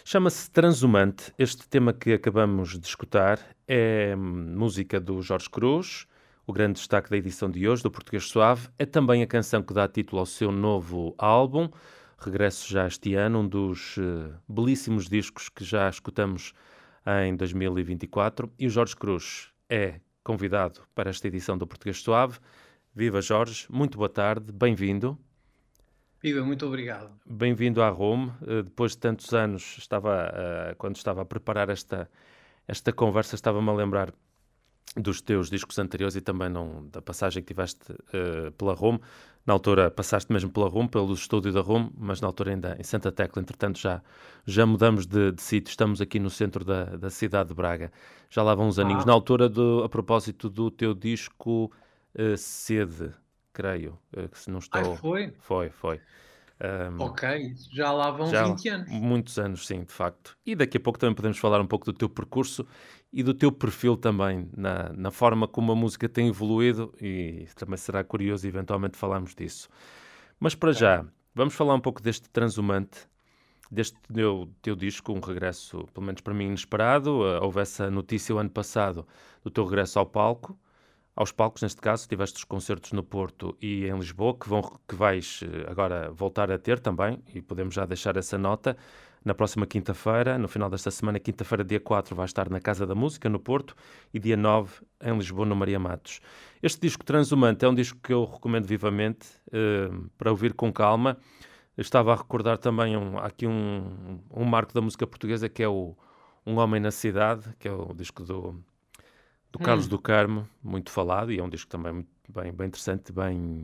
Chama-se Transhumante. Este tema que acabamos de escutar é música do Jorge Cruz. O grande destaque da edição de hoje, do Português Suave, é também a canção que dá título ao seu novo álbum. Regresso já este ano, um dos belíssimos discos que já escutamos em 2024. E o Jorge Cruz é convidado para esta edição do Português Suave. Viva Jorge, muito boa tarde, bem-vindo. Viva, muito obrigado. Bem-vindo à Rome. Depois de tantos anos, quando estava a preparar esta conversa, estava-me a lembrar dos teus discos anteriores e também da passagem que tiveste pela Rome. Na altura passaste mesmo pela Rome, pelo estúdio da Rome, mas na altura ainda em Santa Tecla. Entretanto, já mudamos de sítio. Estamos aqui no centro da cidade de Braga. Já lá vão uns aninhos. Na Ah, altura, a propósito do teu disco Sede, creio, que se não ai estou... foi? Foi. Um, Ok, já lá vão já há 20 anos. muitos anos, sim, de facto. E daqui a pouco também podemos falar um pouco do teu percurso e do teu perfil também, na forma como a música tem evoluído, e também será curioso eventualmente falarmos disso. Mas para Ok. já, vamos falar um pouco deste Transhumante, deste teu disco, um regresso, pelo menos para mim, inesperado. Houve essa notícia o ano passado do teu regresso aos palcos, neste caso, tiveste os concertos no Porto e em Lisboa, que vais agora voltar a ter também, e podemos já deixar essa nota. Na próxima quinta-feira, no final desta semana, quinta-feira, dia 4, vais estar na Casa da Música, no Porto, e dia 9, em Lisboa, no Maria Matos. Este disco Transhumante é um disco que eu recomendo vivamente, para ouvir com calma. Eu estava a recordar também, há aqui um marco da música portuguesa, que é Um Homem na Cidade, que é o disco do Carlos do Hum, Carmo, muito falado, e é um disco também bem interessante,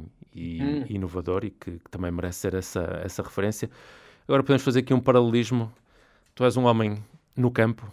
e hum. inovador, e que também merece ser essa referência. Agora podemos fazer aqui um paralelismo. Tu és um homem no campo.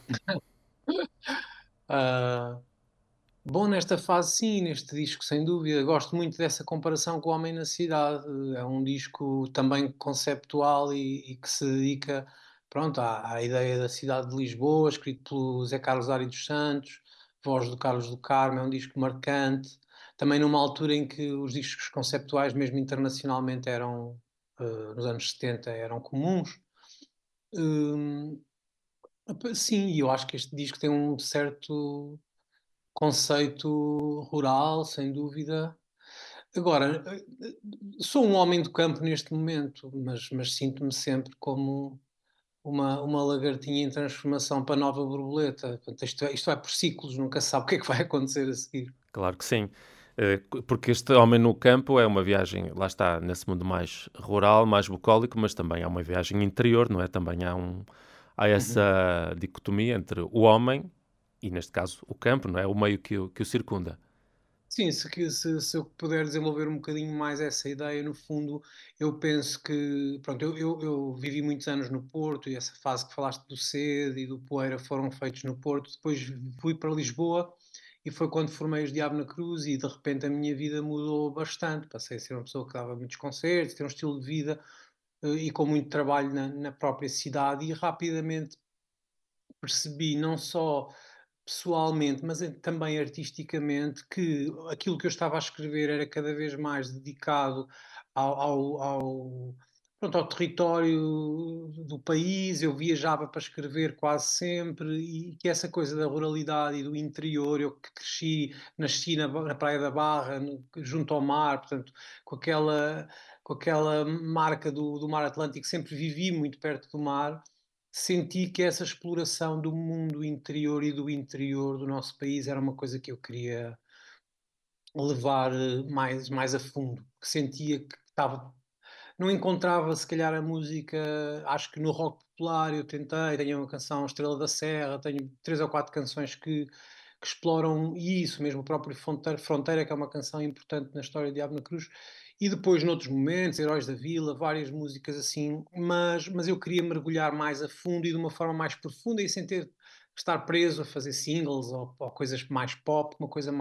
Ah, bom, nesta fase sim, neste disco, sem dúvida. Gosto muito dessa comparação com o Homem na Cidade. É um disco também conceptual e que se dedica, pronto, à ideia da cidade de Lisboa, escrito pelo Zé Carlos Ari dos Santos, voz do Carlos do Carmo, é um disco marcante. Também numa altura em que os discos conceptuais, mesmo internacionalmente, nos anos 70, eram comuns. Hum, sim, e eu acho que este disco tem um certo conceito rural, sem dúvida. Agora, sou um homem do campo neste momento, mas sinto-me sempre como uma lagartinha em transformação para nova borboleta. Portanto, isto vai por ciclos, nunca se sabe o que é que vai acontecer a seguir. Claro que sim. Porque este homem no campo é uma viagem, lá está, nesse mundo mais rural, mais bucólico, mas também é uma viagem interior, não é? Também há Uhum. essa dicotomia entre o homem e, neste caso, o campo, não é? O meio que o circunda. Sim, se eu puder desenvolver um bocadinho mais essa ideia, no fundo, eu penso que, pronto, eu vivi muitos anos no Porto e essa fase que falaste do Sede e do Poeira foram feitos no Porto. Depois fui para Lisboa e foi quando formei os Diabo na Cruz e de repente a minha vida mudou bastante. Passei a ser uma pessoa que dava muitos concertos, ter um estilo de vida e com muito trabalho na própria cidade e rapidamente percebi não só pessoalmente, mas também artisticamente, que aquilo que eu estava a escrever era cada vez mais dedicado pronto, ao território do país. Eu viajava para escrever quase sempre e que essa coisa da ruralidade e do interior, eu que cresci, nasci na Praia da Barra, junto ao mar, portanto, com aquela, com aquela marca do mar Atlântico, sempre vivi muito perto do mar. Senti que essa exploração do mundo interior e do interior do nosso país era uma coisa que eu queria levar mais a fundo, que sentia que estava, não encontrava se calhar a música, acho que no rock popular eu tentei, tenho uma canção Estrela da Serra, tenho 3 ou 4 canções que exploram isso, mesmo o próprio Fronteira, que é uma canção importante na história de Diabo na Cruz, e depois noutros momentos, Heróis da Vila, várias músicas assim, mas eu queria mergulhar mais a fundo e de uma forma mais profunda e sem ter que estar preso a fazer singles ou coisas mais pop, uma coisa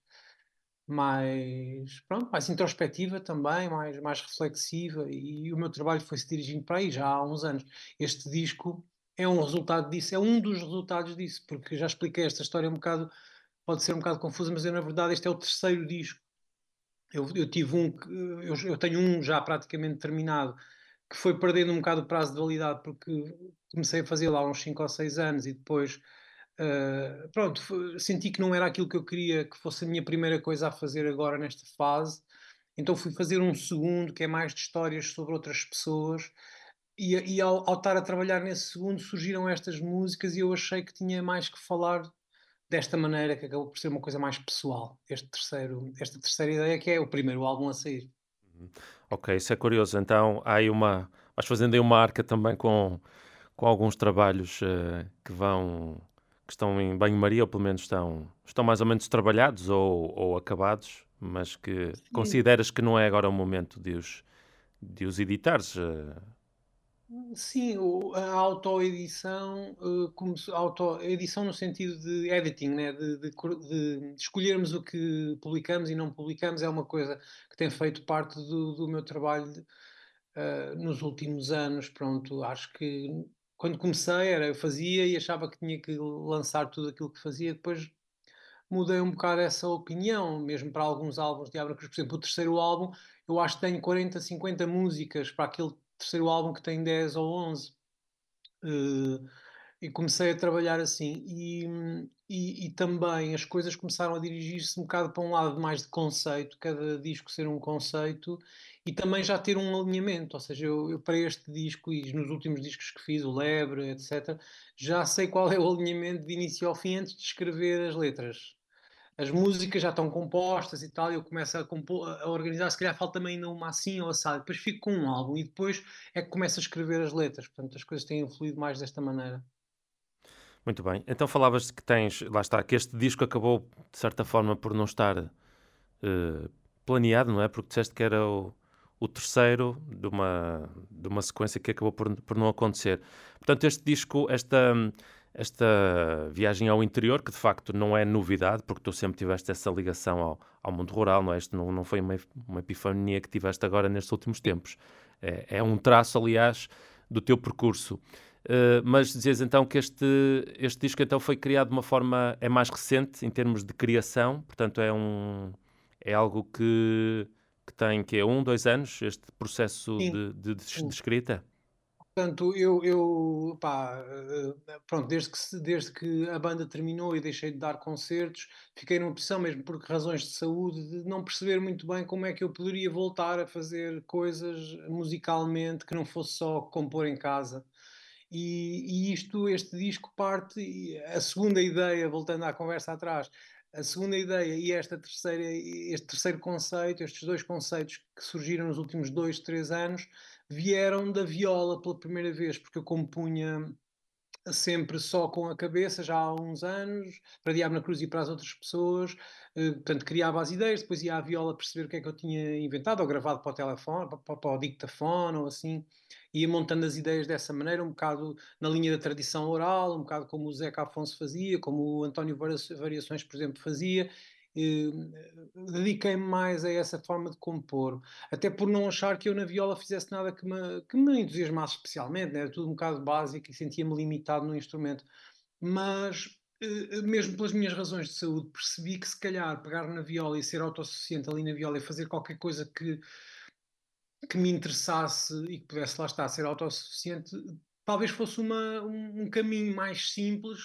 mais introspectiva também, mais reflexiva, e o meu trabalho foi-se dirigindo para aí já há uns anos. Este disco é um resultado disso, é um dos resultados disso, porque já expliquei esta história um bocado, pode ser um bocado confusa, mas eu na verdade este é o terceiro disco. Eu tive um que eu tenho um já praticamente terminado, que foi perdendo um bocado o prazo de validade, porque comecei a fazer lá uns 5 ou 6 anos e depois, pronto, senti que não era aquilo que eu queria que fosse a minha primeira coisa a fazer agora nesta fase, então fui fazer um segundo, que é mais de histórias sobre outras pessoas, e ao estar a trabalhar nesse segundo surgiram estas músicas e eu achei que tinha mais que falar desta maneira, que acabou por ser uma coisa mais pessoal, esta terceira ideia, que é o primeiro álbum a sair. Ok, isso é curioso. Então, há aí uma. Vais fazendo aí uma arca também com alguns trabalhos que estão em banho-maria, ou pelo menos estão mais ou menos trabalhados ou acabados, mas que Sim. consideras que não é agora o momento de os editares. Sim, a autoedição, edição no sentido de editing, né? De escolhermos o que publicamos e não publicamos, é uma coisa que tem feito parte do meu trabalho nos últimos anos. Pronto, acho que quando comecei eu fazia e achava que tinha que lançar tudo aquilo que fazia, depois mudei um bocado essa opinião, mesmo para alguns álbuns de Abra Cruz. Por exemplo, o terceiro álbum, eu acho que tenho 40, 50 músicas para aquele terceiro álbum que tem 10 ou 11. Eh, e comecei a trabalhar assim. E também as coisas começaram a dirigir-se um bocado para um lado mais de conceito, cada disco ser um conceito, e também já ter um alinhamento. Ou seja, eu para este disco e nos últimos discos que fiz, o Lebre, etc., já sei qual é o alinhamento de início ao fim antes de escrever as letras. As músicas já estão compostas e tal, e eu começo a organizar, se calhar falta-me ainda uma assim ou assado, depois fico com um álbum e depois é que começo a escrever as letras, portanto as coisas têm fluído mais desta maneira. Muito bem. Então falavas de que tens, lá está, que este disco acabou, de certa forma, por não estar planeado, não é? Porque disseste que era o terceiro de uma sequência que acabou por não acontecer. Portanto, este disco, esta viagem ao interior, que de facto não é novidade, porque tu sempre tiveste essa ligação ao mundo rural, não é? Isto não foi uma epifania que tiveste agora nestes últimos tempos. É um traço, aliás, do teu percurso. Mas dizias então que este disco então foi criado de uma forma, é mais recente em termos de criação, portanto é algo que tem que é 1, 2 anos, este processo Sim, de sim. escrita. Portanto, pá, pronto, desde que a banda terminou e deixei de dar concertos, fiquei numa posição, mesmo por razões de saúde, de não perceber muito bem como é que eu poderia voltar a fazer coisas musicalmente que não fosse só compor em casa. Este disco parte, e a segunda ideia, voltando à conversa atrás, a segunda ideia e este terceiro conceito, estes dois conceitos que surgiram nos últimos 2, 3 anos, vieram da viola pela primeira vez, porque eu compunha sempre só com a cabeça, já há uns anos, para Diabo na Cruz e para as outras pessoas. Portanto, criava as ideias, depois ia à viola perceber o que é que eu tinha inventado, ou gravado para o telefone, para o dictafone, ou assim. Ia montando as ideias dessa maneira, um bocado na linha da tradição oral, um bocado como o Zeca Afonso fazia, como o António Variações, por exemplo, fazia. Eh, Dediquei-me mais a essa forma de compor, até por não achar que eu na viola fizesse nada que me entusiasmasse especialmente, né? Era tudo um bocado básico e sentia-me limitado no instrumento. Mas, mesmo pelas minhas razões de saúde, percebi que se calhar pegar na viola e ser autossuficiente ali na viola e fazer qualquer coisa que me interessasse e que pudesse, lá estar, ser autossuficiente, talvez fosse um caminho mais simples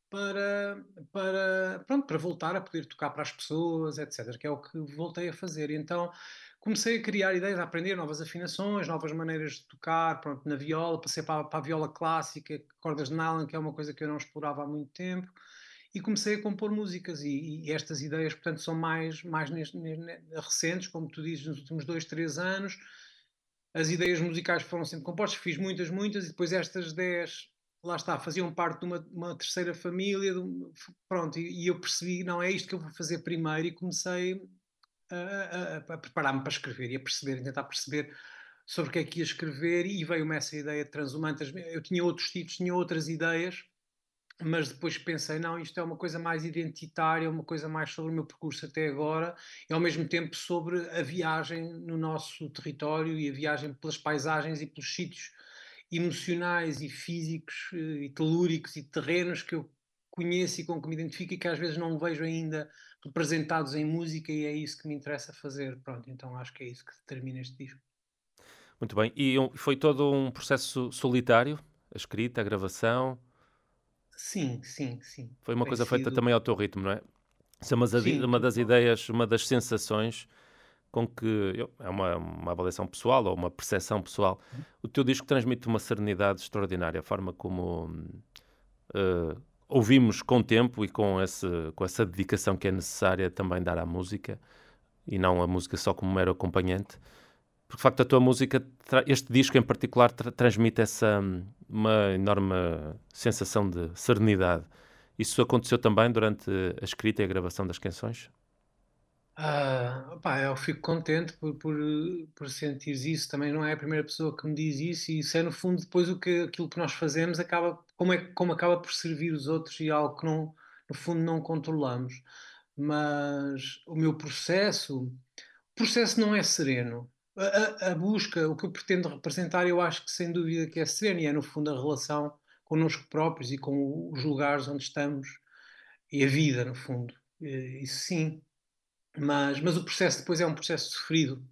para voltar a poder tocar para as pessoas, etc., que é o que voltei a fazer. E então comecei a criar ideias, a aprender novas afinações, novas maneiras de tocar, pronto, na viola, passei para a viola clássica, cordas de nylon, que é uma coisa que eu não explorava há muito tempo, e comecei a compor músicas, e estas ideias, portanto, são mais recentes, como tu dizes, nos últimos 2, 3 anos. As ideias musicais foram sempre compostas, fiz muitas, muitas, e depois estas 10, lá está, faziam parte de uma terceira família, pronto, e eu percebi, não, é isto que eu vou fazer primeiro, e comecei a preparar-me para escrever, e a perceber, a tentar perceber sobre o que é que ia escrever, e veio-me essa ideia de Transumantes. Eu tinha outros títulos, tinha outras ideias, mas depois pensei, não, isto é uma coisa mais identitária, uma coisa mais sobre o meu percurso até agora, e ao mesmo tempo sobre a viagem no nosso território e a viagem pelas paisagens e pelos sítios emocionais e físicos e telúricos e terrenos que eu conheço e com que me identifico e que às vezes não vejo ainda representados em música, e é isso que me interessa fazer. Pronto, então acho que é isso que determina este disco. Muito bem. E foi todo um processo solitário? A escrita, a gravação? Sim, sim, sim. Foi uma Tem coisa feita sido. também ao teu ritmo, não é? Isso é Sim, uma das total. ideias, uma das sensações com que é uma avaliação pessoal ou uma percepção pessoal. O teu disco transmite uma serenidade extraordinária, a forma como eh, ouvimos com tempo e com essa dedicação que é necessária também dar à música e não a música só como mero acompanhante. Porque de facto a tua música, este disco em particular, transmite uma enorme sensação de serenidade. Isso aconteceu também durante a escrita e a gravação das canções? Opá, eu fico contente por sentires isso. Também não é a primeira pessoa que me diz isso, e isso é no fundo depois aquilo que nós fazemos acaba, como acaba por servir os outros e algo que não, no fundo não controlamos. Mas o processo não é sereno. A busca, o que eu pretendo representar, eu acho que sem dúvida que é sereno, e é no fundo a relação connosco próprios e com os lugares onde estamos e a vida, no fundo. Isso sim. Mas o processo depois é um processo sofrido.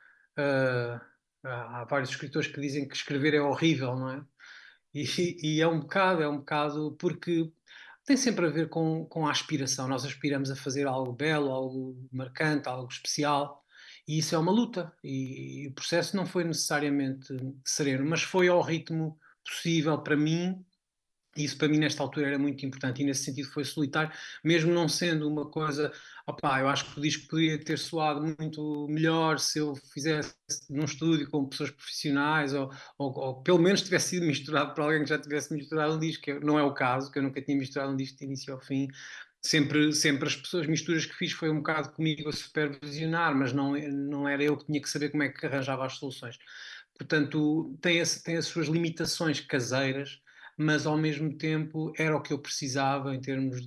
Ah, há vários escritores que dizem que escrever é horrível, não é? E, e é um bocado, porque tem sempre a ver com a aspiração. Nós aspiramos a fazer algo belo, algo marcante, algo especial, e isso é uma luta. E o processo não foi necessariamente sereno, mas foi ao ritmo possível para mim. Isso para mim nesta altura era muito importante e nesse sentido foi solitário, mesmo não sendo uma coisa, opá, eu acho que o disco poderia ter soado muito melhor se eu fizesse num estúdio com pessoas profissionais ou pelo menos tivesse sido misturado por alguém que já tivesse misturado um disco, que não é o caso, que eu nunca tinha misturado um disco de início ao fim. Sempre as misturas que fiz foi um bocado comigo a supervisionar, mas não era eu que tinha que saber como é que arranjava as soluções. Portanto, tem as suas limitações caseiras, mas ao mesmo tempo era o que eu precisava em termos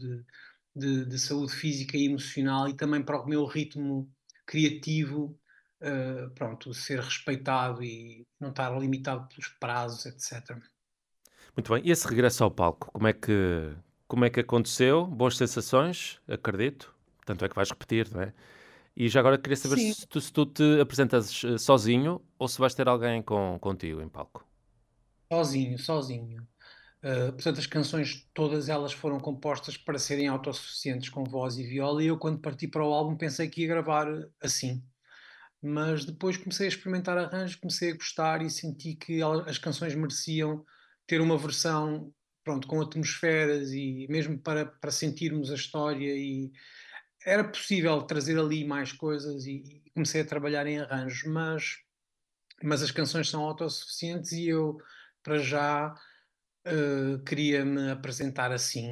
de saúde física e emocional, e também para o meu ritmo criativo, pronto, ser respeitado e não estar limitado pelos prazos, etc. Muito bem. E esse regresso ao palco, como é que aconteceu? Boas sensações, acredito. Tanto é que vais repetir, não é? E já agora queria saber Sim, se tu te apresentas sozinho ou se vais ter alguém contigo em palco. sozinho, sozinho. Portanto, as canções todas elas foram compostas para serem autossuficientes com voz e viola, e eu quando parti para o álbum pensei que ia gravar assim. Mas depois comecei a experimentar arranjos, comecei a gostar e senti que as canções mereciam ter uma versão, pronto, com atmosferas e mesmo para sentirmos a história, e era possível trazer ali mais coisas, e comecei a trabalhar em arranjos, mas as canções são autossuficientes e eu, para já, queria me apresentar assim,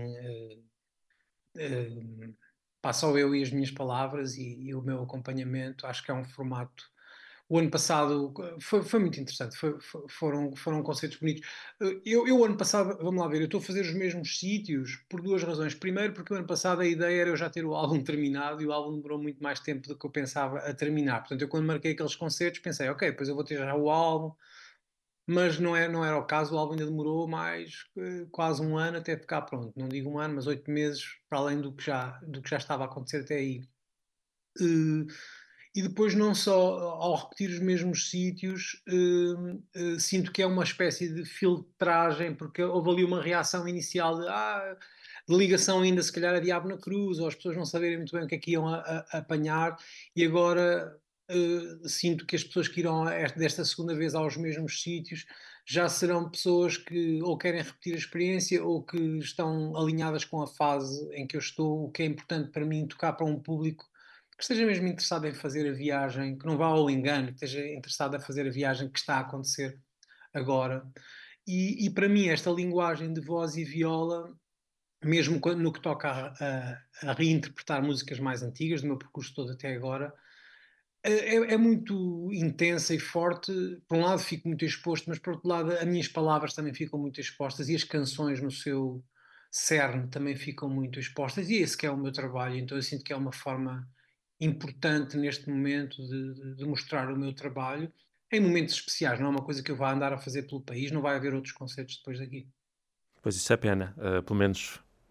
pá, só eu e as minhas palavras e o meu acompanhamento. Acho que é um formato. O ano passado foi muito interessante, foram conceitos bonitos. Eu, ano passado, vamos lá ver, eu estou a fazer os mesmos sítios por duas razões. Primeiro, porque o ano passado a ideia era eu já ter o álbum terminado, e o álbum demorou muito mais tempo do que eu pensava a terminar. Portanto, eu quando marquei aqueles concertos pensei, ok, depois eu vou ter já o álbum, mas não era o caso. O álbum ainda demorou mais quase um ano até ficar pronto. Não digo um ano, mas 8 meses, para além do que já estava a acontecer até aí. Eh, e depois, não só ao repetir os mesmos sítios, sinto que é uma espécie de filtragem, porque houve ali uma reação inicial de ligação ainda, se calhar, a Diabo na Cruz, ou as pessoas não saberem muito bem o que é que iam a apanhar, e agora sinto que as pessoas que irão desta segunda vez aos mesmos sítios já serão pessoas que ou querem repetir a experiência ou que estão alinhadas com a fase em que eu estou, o que é importante para mim tocar para um público que esteja mesmo interessado em fazer a viagem, que não vá ao engano, que esteja interessado a fazer a viagem que está a acontecer agora. E para mim, esta linguagem de voz e viola, mesmo no que toca a reinterpretar músicas mais antigas, do meu percurso todo até agora, é muito intensa e forte. Por um lado, fico muito exposto, mas por outro lado, as minhas palavras também ficam muito expostas, e as canções, no seu cerne, também ficam muito expostas. E esse que é o meu trabalho, então eu sinto que é uma forma importante neste momento de mostrar o meu trabalho em momentos especiais. Não é uma coisa que eu vá andar a fazer pelo país, não vai haver outros concertos depois daqui. Pois isso é pena. Pelo menos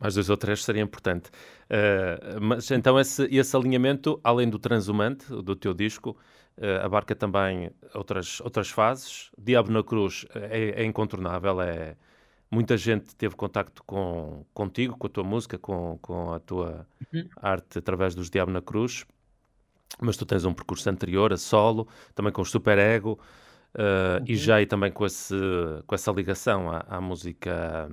Mais 2 ou 3 seria importante. Mas então esse alinhamento, além do Transhumante, do teu disco, abarca também outras fases. Diabo na Cruz é incontornável, muita gente teve contacto contigo, com a tua música, com a tua Uhum. arte através dos Diabo na Cruz, mas tu tens um percurso anterior, a solo, também com o Super Ego, e Uhum. já aí também com essa ligação à música.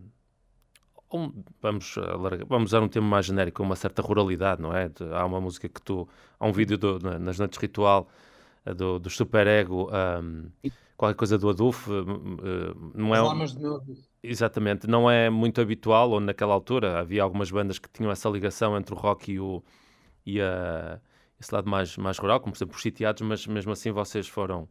Vamos usar um termo mais genérico, uma certa ruralidade, não é? Há uma música que há um vídeo nas Noites Ritual do Super Ego, qualquer coisa do Adolfo, não As é armas do meu. exatamente, não é muito habitual, ou naquela altura havia algumas bandas que tinham essa ligação entre o rock e esse lado mais rural, como por exemplo os Sitiados, mas mesmo assim vocês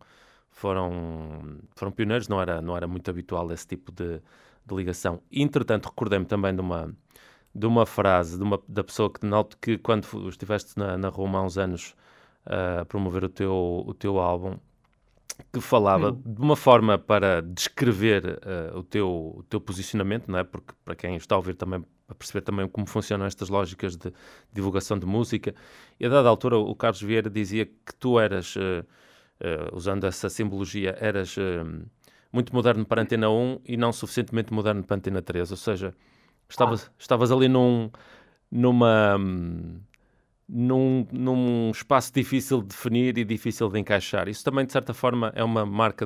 foram pioneiros, não era muito habitual esse tipo de ligação. Entretanto, recordei-me também de uma frase da pessoa que quando estiveste na Roma há uns anos a promover o teu álbum, que falava Hum. de uma forma para descrever o teu posicionamento, não é? Porque para quem está a ouvir também, a perceber também como funcionam estas lógicas de divulgação de música, e a dada altura o Carlos Vieira dizia que tu eras, usando essa simbologia, eras muito moderno para a Antena 1 e não suficientemente moderno para a Antena 3, ou seja, Ah, estavas ali numa, num espaço difícil de definir e difícil de encaixar. Isso também, de certa forma, é uma marca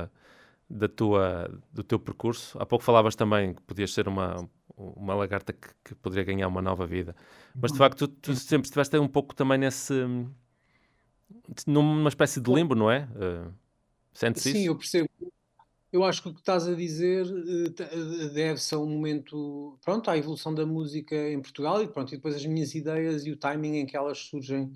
do teu percurso. Há pouco falavas também que podias ser uma lagarta que poderia ganhar uma nova vida. Mas, de uhum. facto, tu sempre estiveste um pouco também numa espécie de limbo, não é? Sentes Sim, isso? eu percebo. Eu acho que o que estás a dizer deve-se a um momento, pronto, à evolução da música em Portugal e, pronto, e depois as minhas ideias e o timing em que elas surgem.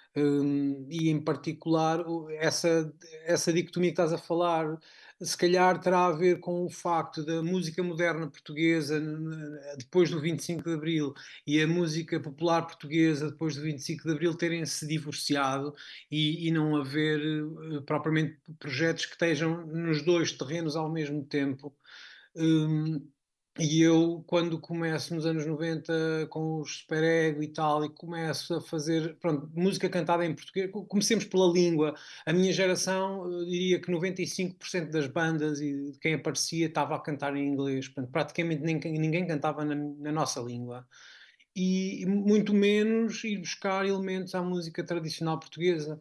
E em particular, essa dicotomia que estás a falar, se calhar terá a ver com o facto da música moderna portuguesa depois do 25 de Abril e a música popular portuguesa depois do 25 de Abril terem se divorciado e não haver propriamente projetos que estejam nos dois terrenos ao mesmo tempo. Hum, e eu, quando começo nos anos 90 com os Super Ego e tal, e começo a fazer, pronto, música cantada em português, comecemos pela língua. A minha geração, eu diria que 95% das bandas e de quem aparecia estava a cantar em inglês. Portanto, praticamente ninguém cantava na nossa língua. E muito menos ir buscar elementos à música tradicional portuguesa.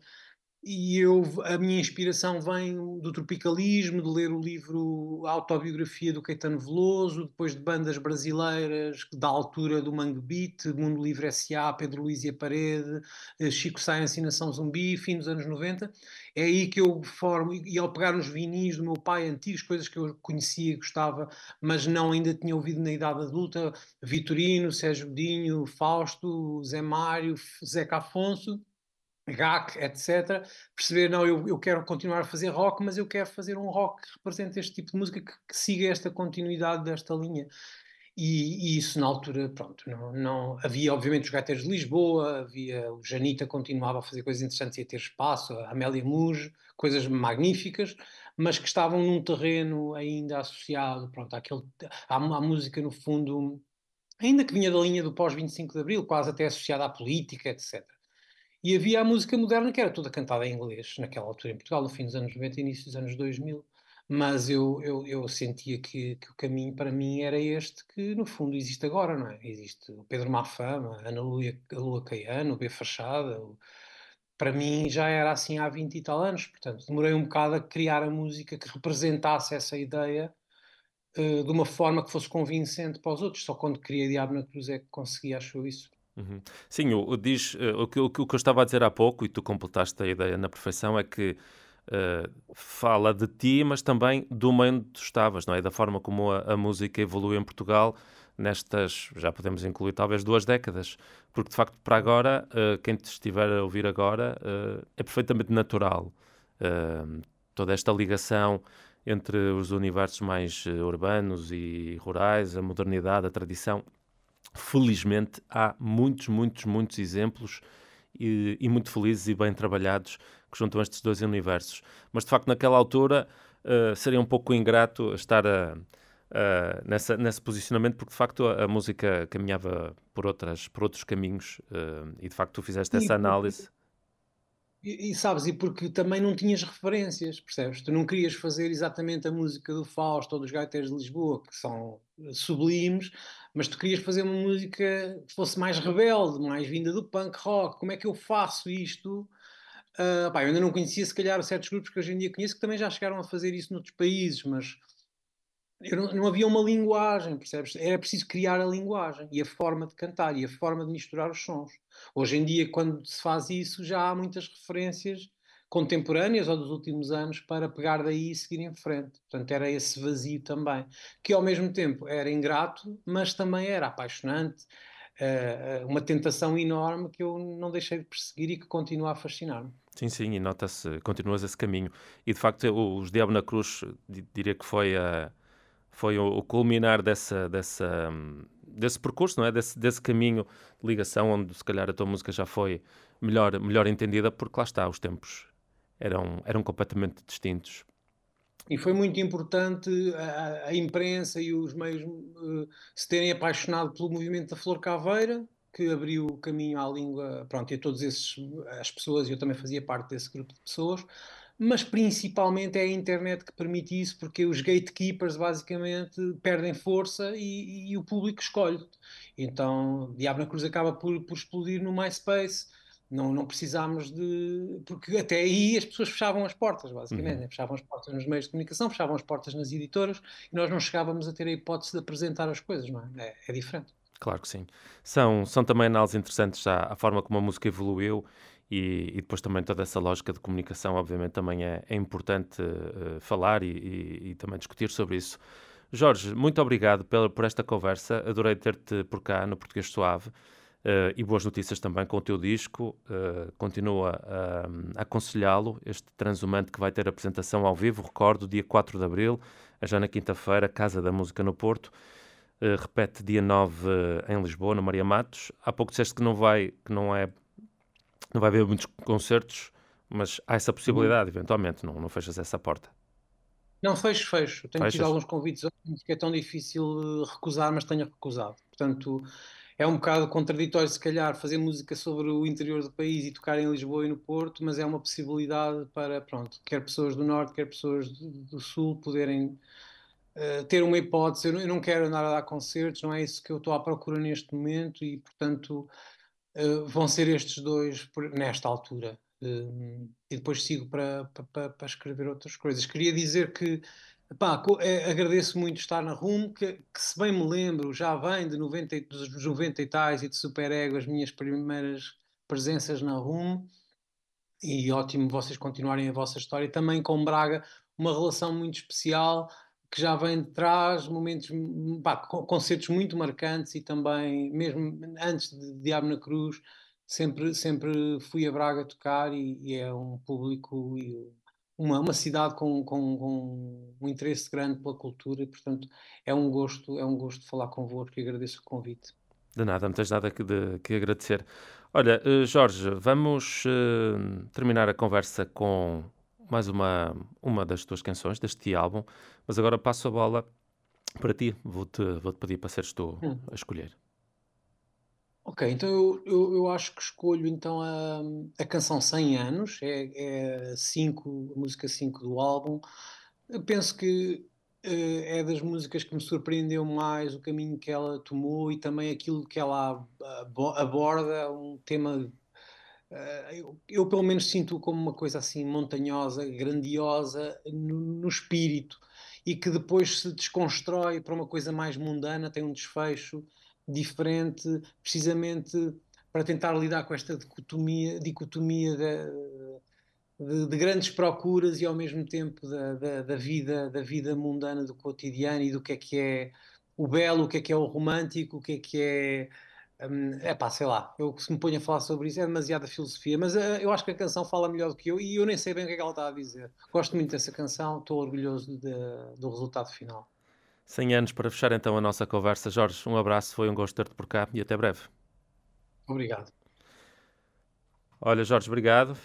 A minha inspiração vem do tropicalismo, de ler o livro A Autobiografia do Caetano Veloso, depois de bandas brasileiras da altura do Mangue Beat, Mundo Livre S.A., Pedro Luís e a Parede, Chico Science e Nação Zumbi, fim dos anos 90. É aí que eu formo, e ao pegar nos vinis do meu pai antigos, coisas que eu conhecia e gostava, mas não ainda tinha ouvido na idade adulta, Vitorino, Sérgio Godinho, Fausto, Zé Mário, Zeca Afonso, GAC, etc. Perceber, não, eu quero continuar a fazer rock, mas eu quero fazer um rock que represente este tipo de música, que siga esta continuidade desta linha. E isso na altura, pronto, não havia obviamente os Gaiteiros de Lisboa, havia o Janita continuava a fazer coisas interessantes e a ter espaço, a Amélia Muge, coisas magníficas, mas que estavam num terreno ainda associado, pronto, à música no fundo, ainda que vinha da linha do pós-25 de Abril, quase até associada à política, etc. E havia a música moderna que era toda cantada em inglês, naquela altura em Portugal, no fim dos anos 90 e início dos anos 2000. Mas eu sentia que o caminho para mim era este que, no fundo, existe agora, não é? Existe o Pedro Mafama, a Lua Caiano, o B Fachada. Para mim já era assim há 20 e tal anos. Portanto, demorei um bocado a criar a música que representasse essa ideia de uma forma que fosse convincente para os outros. Só quando criei Diabo na Cruz é que consegui, acho eu, isso. Uhum. Sim, o que eu estava a dizer há pouco, e tu completaste a ideia na perfeição, é que fala de ti, mas também do meio onde tu estavas, não é? Da forma como a música evoluiu em Portugal nestas, já podemos incluir talvez 2 décadas, porque de facto para agora, quem te estiver a ouvir agora, é perfeitamente natural. Toda esta ligação entre os universos mais urbanos e rurais, a modernidade, a tradição. Felizmente há muitos, muitos, muitos exemplos e muito felizes e bem trabalhados que juntam estes dois universos. Mas de facto, naquela altura, seria um pouco ingrato estar nesse posicionamento, porque de facto a música caminhava por outros caminhos, e de facto tu fizeste E essa porque análise. sabes, e porque também não tinhas referências, percebes? Tu não querias fazer exatamente a música do Fausto ou dos Gaiteiros de Lisboa, que são sublimes, mas tu querias fazer uma música que fosse mais rebelde, mais vinda do punk rock. Como é que eu faço isto? Pá, eu ainda não conhecia, se calhar, certos grupos que hoje em dia conheço que também já chegaram a fazer isso noutros países, mas não havia uma linguagem, percebes? Era preciso criar a linguagem e a forma de cantar e a forma de misturar os sons. Hoje em dia, quando se faz isso, já há muitas referências contemporâneas ou dos últimos anos para pegar daí e seguir em frente. Portanto, era esse vazio também, que ao mesmo tempo era ingrato, mas também era apaixonante, uma tentação enorme que eu não deixei de perseguir e que continua a fascinar-me. Sim, sim, e nota-se, continuas esse caminho. E de facto, os Diabo na Cruz, diria que foi o culminar desse percurso, não é? Desse caminho de ligação, onde se calhar a tua música já foi melhor entendida, porque lá está, os tempos eram completamente distintos. E foi muito importante a imprensa e os meios se terem apaixonado pelo movimento da Flor Caveira, que abriu o caminho à língua, pronto, e a todas as pessoas, e eu também fazia parte desse grupo de pessoas, mas principalmente é a internet que permite isso, porque os gatekeepers basicamente perdem força e o público escolhe. Então, Diabo na Cruz acaba por explodir no MySpace. Não precisámos de. Porque até aí as pessoas fechavam as portas, basicamente, Uhum. né? Fechavam as portas nos meios de comunicação, fechavam as portas nas editoras e nós não chegávamos a ter a hipótese de apresentar as coisas, não é? É diferente. Claro que sim. São também análises interessantes à forma como a música evoluiu e depois também toda essa lógica de comunicação, obviamente, também é importante falar e também discutir sobre isso. Jorge, muito obrigado por esta conversa. Adorei ter-te por cá no Português Suave. E boas notícias também com o teu disco. Continua a aconselhá-lo, este Transhumante que vai ter apresentação ao vivo, recordo, dia 4 de Abril, já na quinta-feira, Casa da Música no Porto. Repete dia 9 em Lisboa, no Maria Matos. Há pouco disseste não vai haver muitos concertos, mas há essa Uhum. possibilidade, eventualmente, não fechas essa porta. Não, fecho. Tenho tido Fechas? alguns convites que é tão difícil recusar, mas tenho recusado. Portanto, é um bocado contraditório, se calhar, fazer música sobre o interior do país e tocar em Lisboa e no Porto, mas é uma possibilidade para, pronto, quer pessoas do Norte, quer pessoas do Sul poderem ter uma hipótese. Eu não quero andar a dar concertos, não é isso que eu estou à procura neste momento e, portanto, vão ser estes dois nesta altura. E depois sigo para escrever outras coisas. Queria dizer que pá, agradeço muito estar na RUM, que se bem me lembro, já vem dos 90 e tais e de Super Ego, as minhas primeiras presenças na RUM, e ótimo vocês continuarem a vossa história. Também com Braga, uma relação muito especial que já vem de trás, momentos, pá, concertos muito marcantes e também, mesmo antes de Diabo na Cruz, sempre fui a Braga tocar e é um público e uma cidade com um interesse grande pela cultura e, portanto, é um gosto falar convosco e agradeço o convite. De nada, não tens nada que agradecer. Olha, Jorge, vamos terminar a conversa com mais uma das tuas canções, deste álbum, mas agora passo a bola para ti. Vou-te pedir para seres tu Hum. a escolher. Ok, então eu acho que escolho então a canção 100 anos, a música 5 do álbum. Eu penso que é das músicas que me surpreendeu mais o caminho que ela tomou e também aquilo que ela aborda, um tema, eu pelo menos sinto como uma coisa assim montanhosa, grandiosa no espírito e que depois se desconstrói para uma coisa mais mundana, tem um desfecho diferente, precisamente para tentar lidar com esta dicotomia de grandes procuras e ao mesmo tempo da vida mundana do cotidiano e do que é o belo, o que é o romântico, o que é pá, sei lá, eu que se me ponho a falar sobre isso é demasiada filosofia, mas eu acho que a canção fala melhor do que eu e eu nem sei bem o que é que ela está a dizer. Gosto muito dessa canção, estou orgulhoso do resultado final. 100 anos para fechar então a nossa conversa. Jorge, um abraço, foi um gosto ter-te por cá e até breve. Obrigado. Olha, Jorge, obrigado.